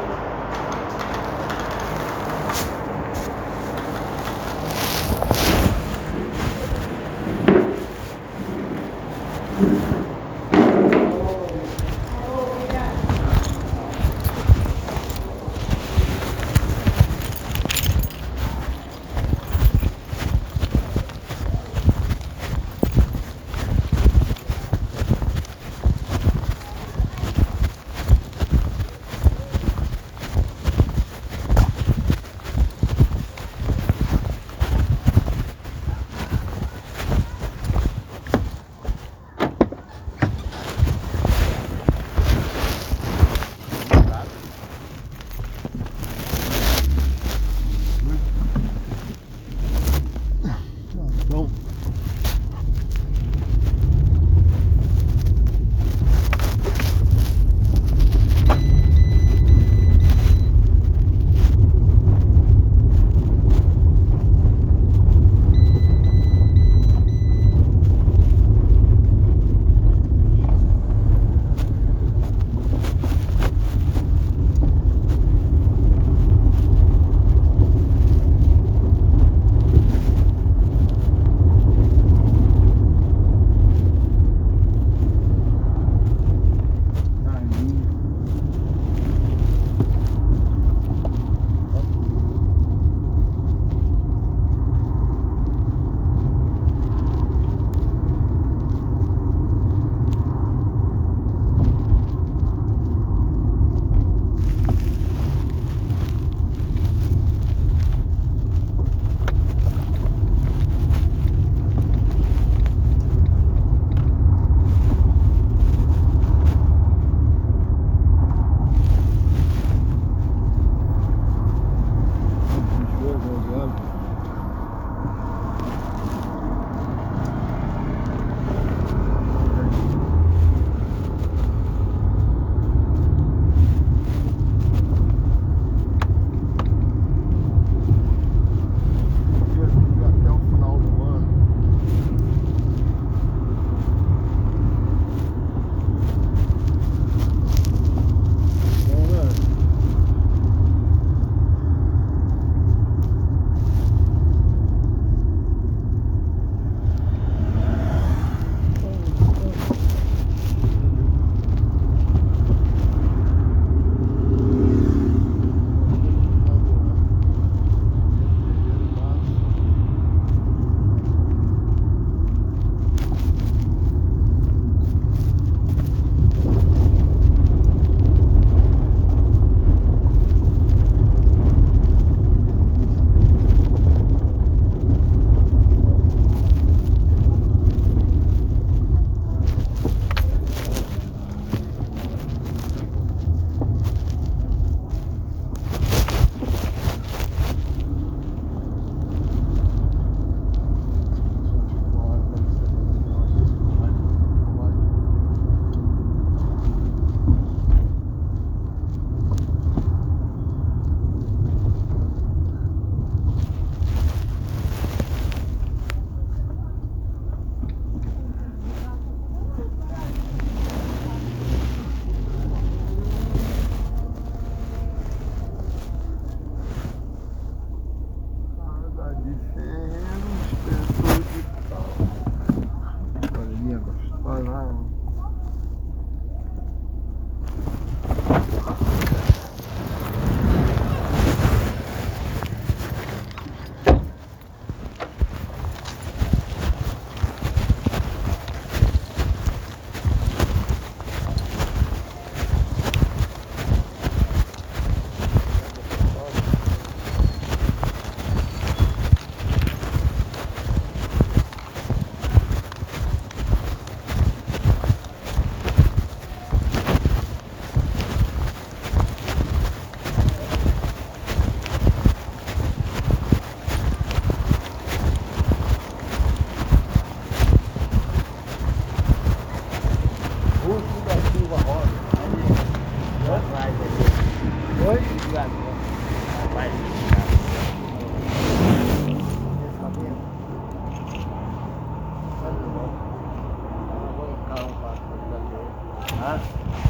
Hã?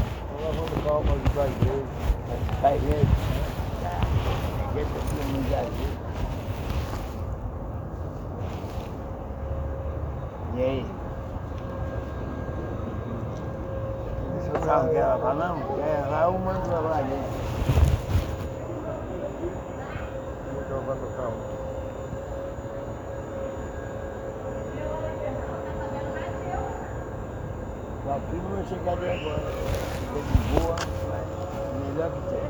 lavando o carro para ajudar a igreja. A igreja. A igreja precisa de ajuda. E aí? Seu carro quer lavar não? Quer lavar, eu mando lavar ali. Vou lavar meu carro. Sua prima vai chegar ali agora. Ficou de boa, mas melhor que tem.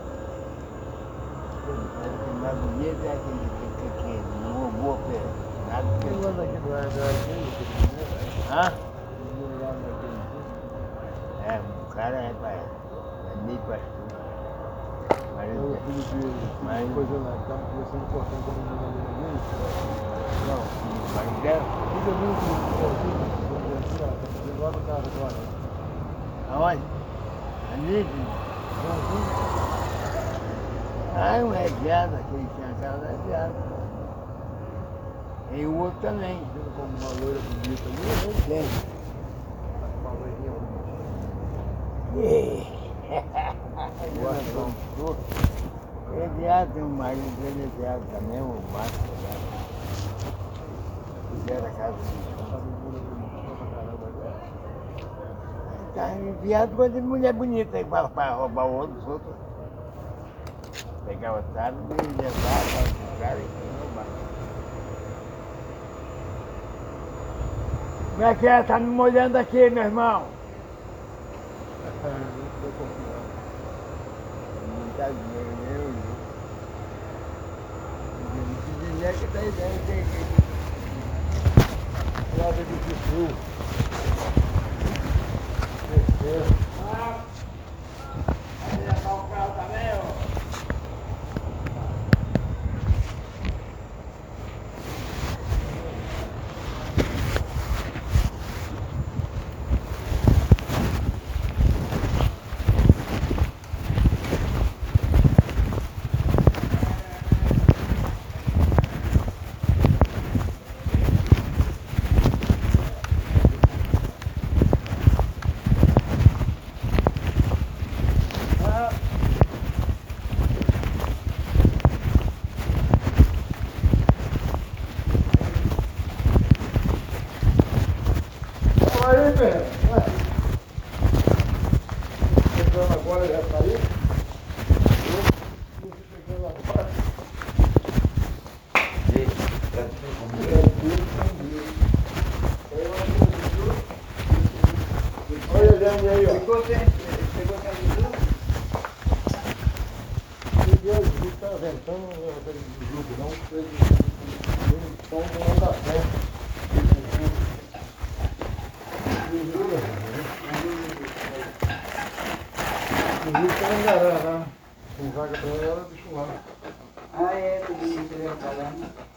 O mais bonito é aquele que não boa nada que Quem manda aqui do igreja? Hã? O menino lá na igreja. É, o cara é meio pastor. Mas Eu ele filho dele, coisa lá, estava conversando importante com a menina ali na igreja. não, mas dela. Fica muito assim, ó, tá fazendo lá do carro agora. Aonde? Ali? Ah, não é viado, aquele que tinha casa é viado. E o outro também. Vendo como uma loira bonita ali, né? Tem. Uma loirinha Gosta é viado, tem um marido dele é viado também, o Márcio é viado. Fizeram a casa tá viado coisa de mulher bonita aí para roubar o outro dos outros. Pegar o otário e levar para o cara e roubar. Como é que é? Tá me molhando aqui, meu irmão? Não tá dinheiro, eu dizer que tá ideia tem que lado de sul. vai levar o carro também, ó. Aí, velho. Chegando agora, já saiu. Chegando agora. Olha ele aí, ó. Pegou a camisa? Ele está ventando aquele grupo, não. Então não dá certo. O Rio está engarando, né? Tem vaga para ela, deixa lá. Ah, é, tudo isso que eu ia falar.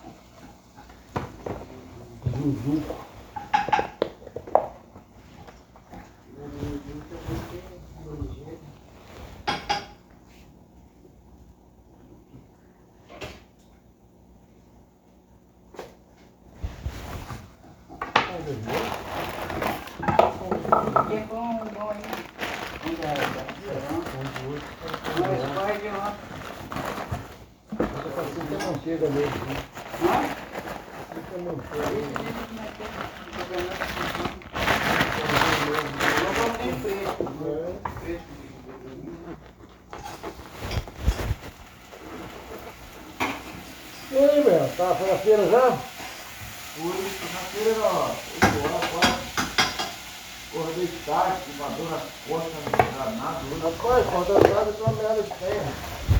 Zuzu. Que é bom aí. Mas corre de lá. Essa paciência não chega mesmo. Hã? Essa não chega. Eu botei fresco. E aí, velho? Tá na feira já? Fui na feira, ó. 8 horas, quase. Acordei tarde, com uma dor nas costas, não dá nada. Rapaz, falta nada de uma merda de terra.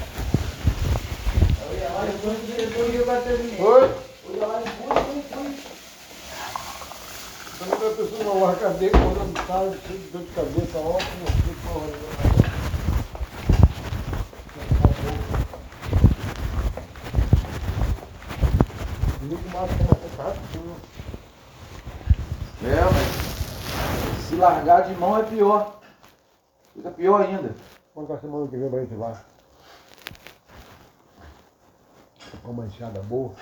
Eu ia lá depois eu bater Oi? Eu ia lá depois. Quando a pessoa não larga a cadeira, quando sai, cheio de dor de cabeça, ótimo, que porra. Liga mais como é que tá rapidinho. É, mas se largar de mão é pior. Fica pior ainda. Quando a semana que vem pra gente lá. Com uma enxada boa.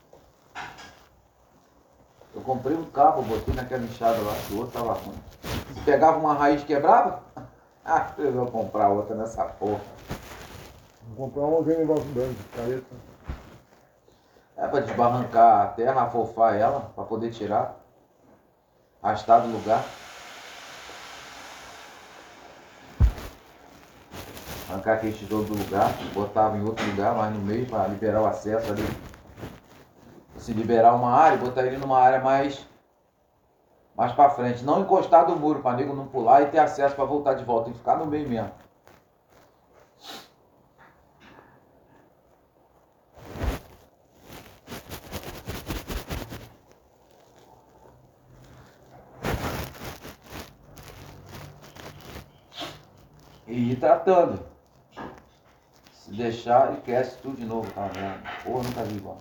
Eu comprei um cabo, botei naquela enxada lá, que o outro tava ruim. Se pegava uma raiz quebrava, ah, eu vou comprar outra nessa porra. Vou comprar uma que negócio grande, careta. É pra desbarrancar a terra, afofar ela, pra poder tirar. Arrastar do lugar. Arrancar aquele tesouro do lugar, botava em outro lugar, mais no meio, para liberar o acesso ali. Se liberar uma área, botar ele numa área mais para frente. Não encostar do muro, para nego não pular e ter acesso para voltar de volta. Tem que ficar no meio mesmo. E ir tratando. Se deixar, esquece tudo de novo, tá vendo? Porra, nunca vi igual.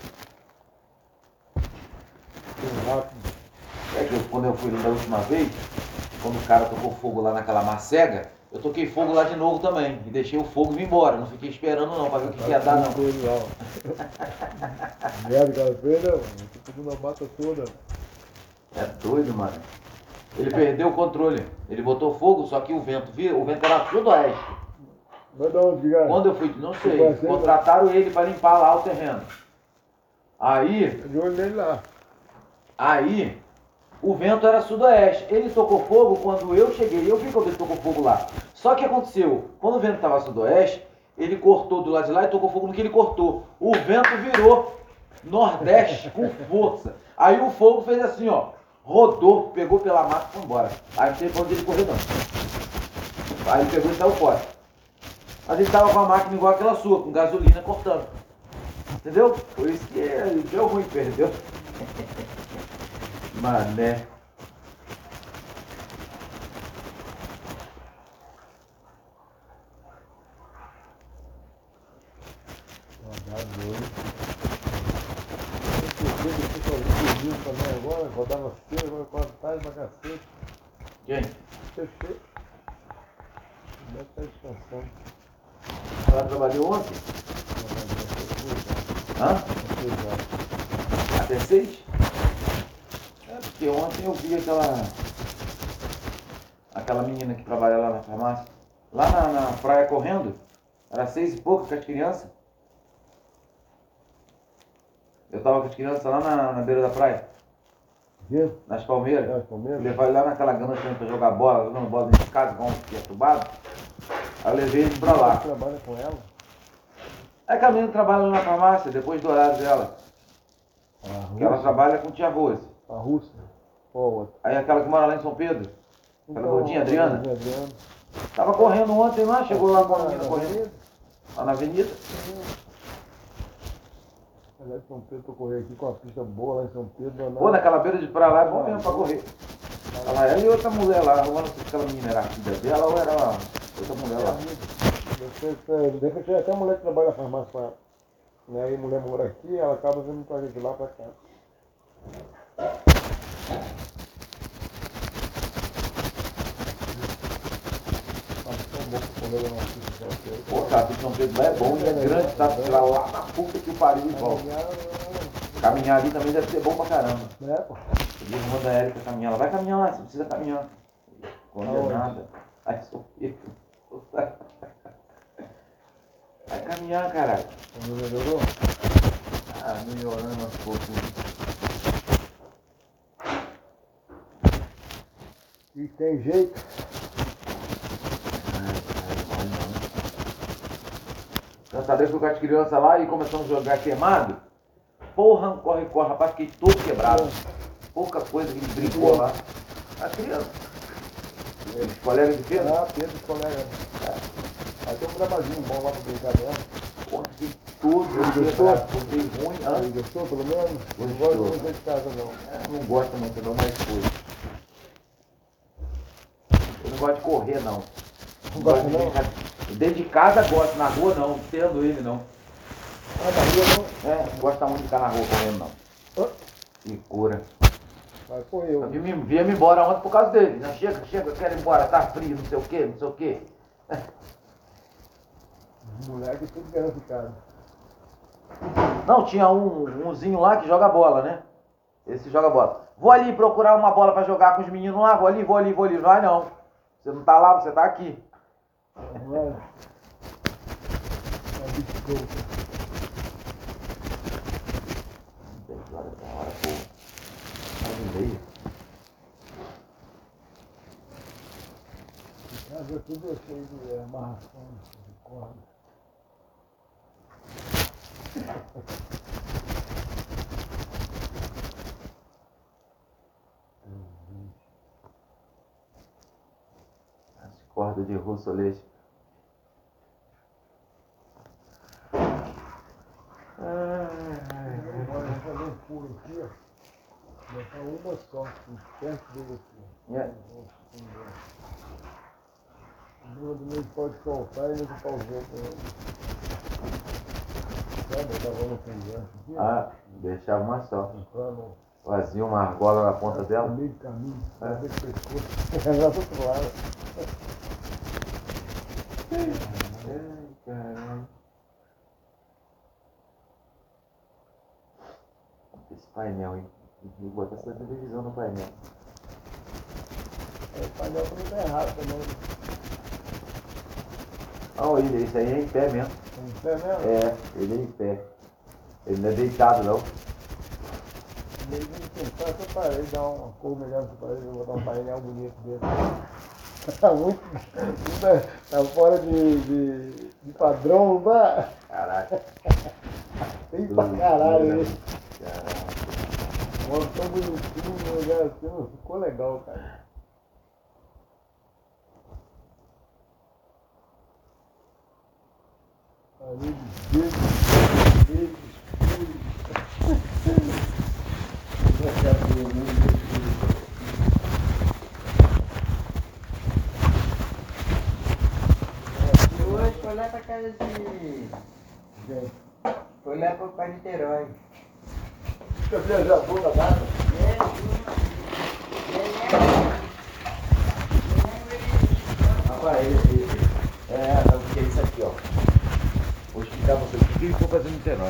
Rápido. É que quando eu fui da última vez, quando o cara tocou fogo lá naquela macega, eu toquei fogo lá de novo também. E deixei o fogo vir embora. Não fiquei esperando não, pra ver o que ia dar não. Merda, cara, feira, tudo na mata toda. É doido, mano. Ele perdeu o controle. Ele botou fogo, só que o vento era sudoeste. Vai dar onde, cara? Quando eu fui, não sei, contrataram ele para limpar lá o terreno. Aí, De olho nele lá. aí, o vento era sudoeste. Ele tocou fogo quando eu cheguei. Eu vi quando ele tocou fogo lá. Só que aconteceu, quando o vento estava sudoeste, ele cortou do lado de lá e tocou fogo no que ele cortou. O vento virou nordeste com força. Aí o fogo fez assim, ó. Rodou, pegou pela mata e foi embora. Aí não sei pra onde ele correu não. Aí ele pegou e saiu fora. Mas ele tava com a máquina igual aquela sua, com gasolina cortando. Entendeu? Por isso que deu ruim, perdeu. Mané. Agora, rodava cedo, agora quase tarde pra cacete. Quem? Fechei. Deve estar descansando. Ela trabalhou ontem? Hã? Até 6? É, porque ontem eu vi aquela menina que trabalha lá na farmácia. Lá na praia correndo. Era 6 e pouco com as crianças. Eu tava com as crianças lá na beira da praia. Quê? Nas palmeiras. É, Palmeiras? Levar ele lá naquela gana pra jogar bola, jogando bola dentro de casa, igual um perturbado. Aí eu levei ele pra lá. Você trabalha com ela? É que a menina trabalha lá na farmácia, depois do horário dela. Que ela trabalha com tia Rose. A Rússia? Qual outra? Aí aquela que mora lá em São Pedro. Aquela gordinha, Adriana. Adriana. Tava correndo ontem lá, chegou lá com a menina correndo. Lá na avenida. Aliás, São Pedro, tô correndo aqui com a pista boa lá em São Pedro. Pô, naquela beira de praia lá é bom mesmo pra correr. Ela e outra mulher lá, eu não sei se aquela menina era a filha dela ou era outra mulher lá. De repente até a mulher que trabalha na farmácia com ela. Né? Aí a mulher mora aqui, ela acaba vindo pra gente lá pra cá. Pô, cara, de São Pedro lá é bom, é grande, tá? Lá na puta que o pariu e volta. Caminhar ali também deve ser bom pra caramba. É, pô. Eu digo, manda a Érica caminhar lá. Vai caminhar lá, você precisa caminhar. Condenada. Ai, São Pedro. Vai caminhar, caralho. Não melhorou? Ah, melhorando aos poucos. E tem jeito. Dessa vez fui com as crianças lá e começamos a jogar queimado. Porra, corre, corre, rapaz, fiquei todo quebrado. Pouca coisa que ele brincou lá. As crianças. Os colegas de Pedro? Ah, Pedro, colega. Aí tem um trabalhinho bom lá pra brincar mesmo. Porra, fiquei todo Ele quebrado. Fiquei ruim. Ah, Ele gostou, pelo menos? Não Gostou. gosta muito de casa, não. não gosto muito não, mas foi. Eu não gosto de correr, não. Não gosta, de não? brincar. Dentro de casa gosto, na rua não, tendo ele não. Ah, na rua não? É, não gosta muito de ficar na rua correndo não. Que cura. Mas foi eu. Vinha-me embora ontem por causa dele. Não, chega, eu quero ir embora, tá frio, não sei o que, não sei o que. Moleque tudo querendo ficar. Não, tinha umzinho lá que joga bola, né? Esse joga bola. Vou ali procurar uma bola pra jogar com os meninos lá, vou ali. Não vai não. Você não tá lá, você tá aqui. Agora, a bicicleta. 10 horas da hora, pô. 9h30. Casa tudo cheio de amarração de corda. As cordas de russolete. Agora eu vou fazer um furo aqui, ó. Vou botar uma só, perto dele aqui. É. O Bruno também pode soltar e não ficar o vento. Botava uma com gancho aqui, ó. Ah, deixava uma só. Pra não Fazia uma argola na ponta no dela. meio do caminho, pra ver que pescoço. Lá do outro lado. Ai, caralho. Esse painel, hein? Tem que botar essa televisão no painel. Aí o painel também tá errado também. Olha ele, esse aí é em pé mesmo. Tem em pé mesmo? É, ele é em pé. Ele não é deitado não. Ele tem que tentar essa parede, dar uma cor melhor nessa parede, vou botar um painel bonito dele. Tá muito. Tá fora de padrão, não tá? Caraca. Tem pra caralho né? isso. Caraca. Mano, tão bonitinho, um lugar assim, não ficou legal, cara. Parede verde, escuro. Vai ficar todo mundo escuro. Hoje foi lá pra casa de. Gente, Foi lá pra Niterói. fica viajador da data. Rapaz, sabe o que é isso aqui, ó? Vou explicar pra vocês o que ele for fazer no Niterói.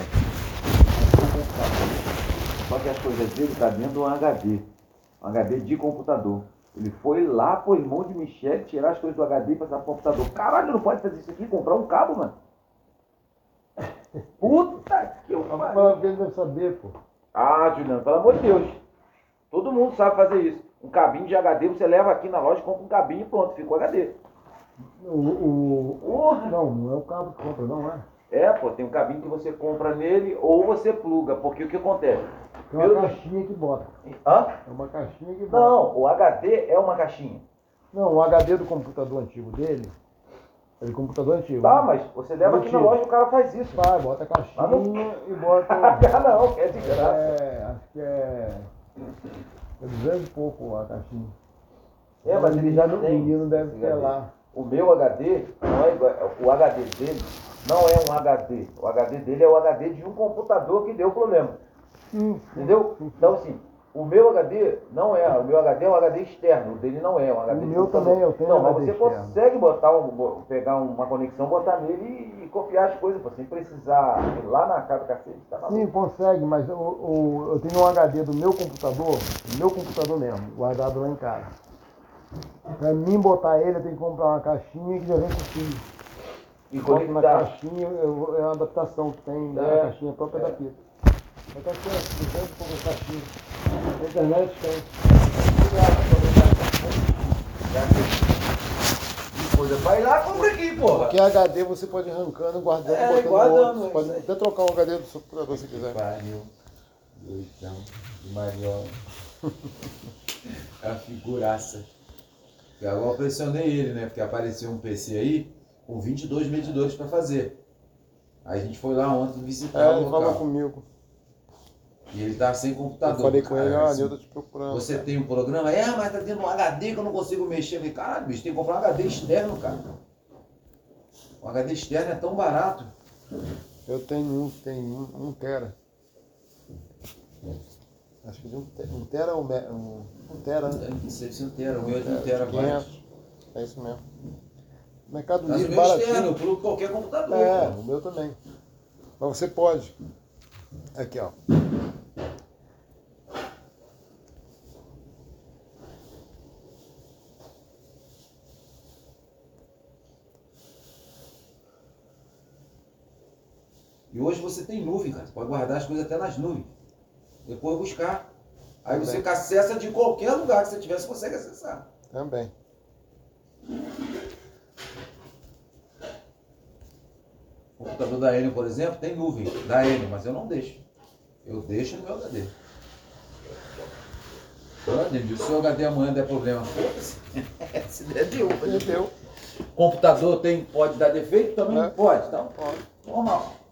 Só que as coisas dele tá dentro de um HD. Um HD de computador. Ele foi lá pro irmão de Michele tirar as coisas do HD e passar pro computador. Caralho, não pode fazer isso aqui? Comprar um cabo, mano. Puta que eu A pariu. ele deve saber, pô. Ah, Juliano, pelo amor de Deus. Todo mundo sabe fazer isso. Um cabinho de HD, você leva aqui na loja, compra um cabinho e pronto, ficou HD. Porra. Não é o cabo que compra, não é? É, pô, tem um cabinho que você compra nele ou você pluga, porque o que acontece? Tem uma caixinha que bota. Hã? É uma caixinha que bota. Não, o HD é uma caixinha. Não, o HD do computador antigo dele, é de computador antigo. Tá, né? mas você leva aqui na Antigo. loja e o cara faz isso. Vai, bota a caixinha Mas não- e bota. Ah, não, é de graça. Acho que é 200 e pouco a caixinha. É, mas ele já o tem. menino deve esse ter HD. lá. O meu HD não é igual. O HD dele não é um HD. O HD dele é o HD de um computador que deu problema. Entendeu? Então assim, o meu HD não é. O meu HD é um HD externo. O dele não é um HD O de meu computador. também, eu tenho Não, mas HD você externo. consegue pegar uma conexão, botar nele e copiar as coisas, pô, sem precisar ir lá na casa do cacete. Tá maluco? Sim, consegue, mas eu tenho um HD do meu computador mesmo, guardado lá em casa. Pra mim botar ele, eu tenho que comprar uma caixinha que já vem com fio. E Boto na conectar. caixinha, é uma adaptação que tem da É. caixinha própria da fita. Mas tá certo, não tem pouco caixinha. Na internet tem. Que coisa. Vai lá, compra aqui, porra. Porque HD você pode ir arrancando, guardando, É, botando guardando, outro. Você é pode isso aí. até trocar um HD do seu computador se quiser. Pariu. Doidão. De Mariola. É uma figuraça. E agora eu pressionei ele, né? Porque apareceu um PC aí com 22 medidores pra fazer. Aí a gente foi lá ontem visitar É, o ele falou local. comigo. E ele tá sem computador. Eu falei com ele, Cara, eu tô te procurando. Você cara. tem um programa? É, mas tá tendo um HD que eu não consigo mexer. Eu falei, caralho, bicho, tem que comprar um HD externo, cara. O HD externo é tão barato. Eu tenho um tera. Acho que de um tera ou um tera, né? Não sei se inteiro, o meu é de 1 terabyte. 500. É isso mesmo. Mercado Mas o Livre, meu é externo, baratinho. eu pulo qualquer computador. É, pô. o meu também. Mas você pode. Aqui, ó. E hoje você tem nuvem, cara. Você pode guardar as coisas até nas nuvens. Depois buscar. Aí você acessa de qualquer lugar que você tiver, você consegue acessar. Também. O computador da Enel, por exemplo, tem nuvem da Enel, mas eu não deixo. Eu deixo no meu HD. Se o HD amanhã der problema, foda-se. Se der, deu. Deu. Computador pode dar defeito? Também É. pode. Então, Pode. normal.